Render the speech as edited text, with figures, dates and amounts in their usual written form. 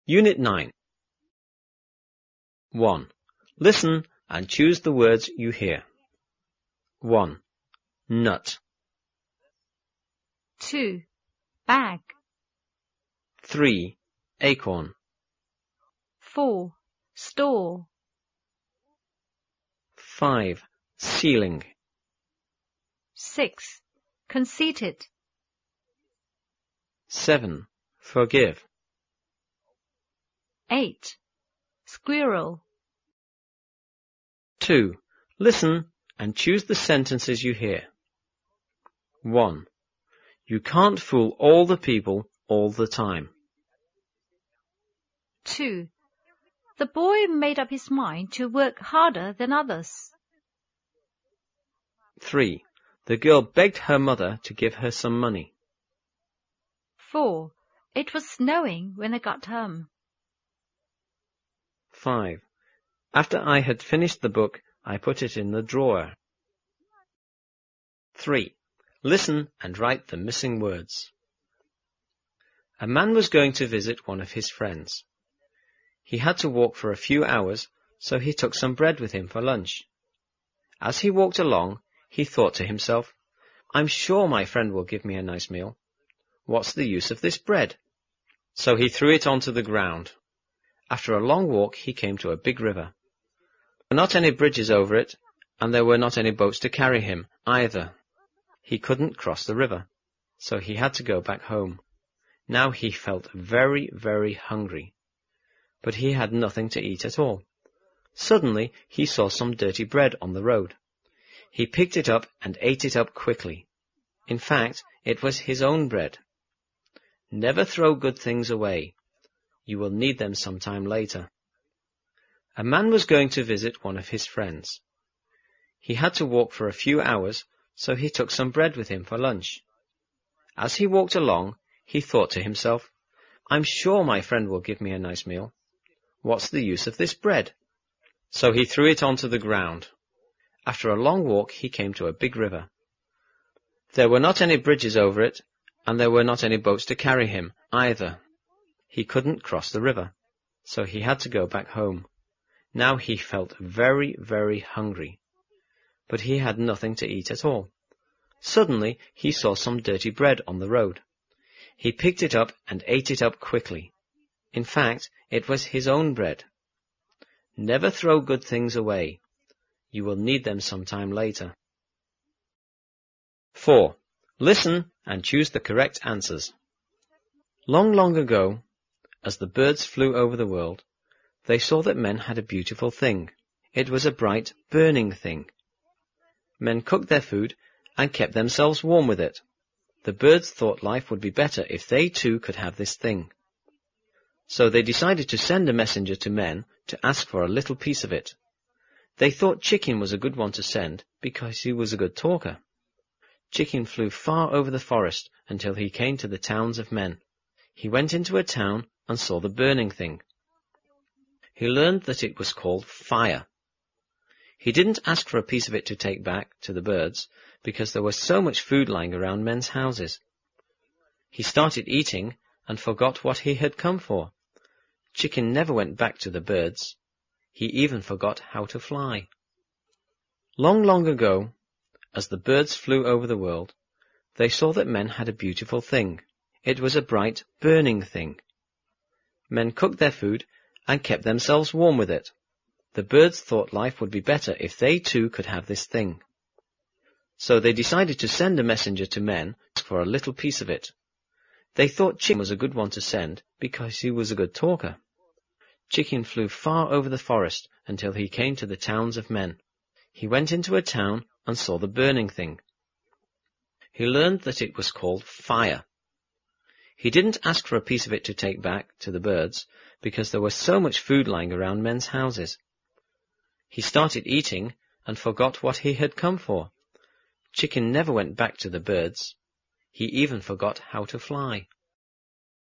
Unit 9. 1. Listen and choose the words you hear. 1. Nut. 2. Bag. 3. Acorn. 4. Store. 5. Ceiling. 6. Conceited. 7. Forgive. 8. Squirrel. 2. Listen and choose the sentences you hear. 1. You can't fool all the people all the time. 2. The boy made up his mind to work harder than others. 3. The girl begged her mother to give her some money. 4. It was snowing when I got home. 5. After I had finished the book, I put it in the drawer. 3. Listen and write the missing words. A man was going to visit one of his friends. He had to walk for a few hours, so he took some bread with him for lunch. As he walked along, he thought to himself, I'm sure my friend will give me a nice meal. What's the use of this bread? So he threw it onto the ground. After a long walk, he came to a big river. There were not any bridges over it, and there were not any boats to carry him either. He couldn't cross the river, so he had to go back home. Now he felt very, very hungry, but he had nothing to eat at all. Suddenly, he saw some dirty bread on the road. He picked it up and ate it up quickly. In fact, it was his own bread. Never throw good things away. You will need them sometime later. A man was going to visit one of his friends. He had to walk for a few hours, so he took some bread with him for lunch. As he walked along, he thought to himself, I'm sure my friend will give me a nice meal. What's the use of this bread? So he threw it onto the ground. After a long walk, he came to a big river. There were not any bridges over it, and there were not any boats to carry him either. He couldn't cross the river, so he had to go back home. Now he felt very, very hungry, but he had nothing to eat at all. Suddenly, he saw some dirty bread on the road. He picked it up and ate it up quickly. In fact, it was his own bread. Never throw good things away. You will need them sometime later. 4. Listen and choose the correct answers. Long, long ago, as the birds flew over the world, they saw that men had a beautiful thing. It was a bright, burning thing. Men cooked their food and kept themselves warm with it. The birds thought life would be better if they too could have this thing. So they decided to send a messenger to men to ask for a little piece of it. They thought Chicken was a good one to send because he was a good talker. Chicken flew far over the forest until he came to the towns of men. He went into a town and saw the burning thing. He learned that it was called fire. He didn't ask for a piece of it to take back to the birds because there was so much food lying around men's houses. He started eating and forgot what he had come for. Chicken never went back to the birds. He even forgot how to fly. Long, long ago, as the birds flew over the world, they saw that men had a beautiful thing. It was a bright, burning thing. Men cooked their food and kept themselves warm with it. The birds thought life would be better if they too could have this thing. So they decided to send a messenger to men for a little piece of it. They thought Chicken was a good one to send because he was a good talker. Chicken flew far over the forest until he came to the towns of men. He went into a town and saw the burning thing. He learned that it was called fire. He didn't ask for a piece of it to take back to the birds because there was so much food lying around men's houses. He started eating and forgot what he had come for. Chicken never went back to the birds. He even forgot how to fly.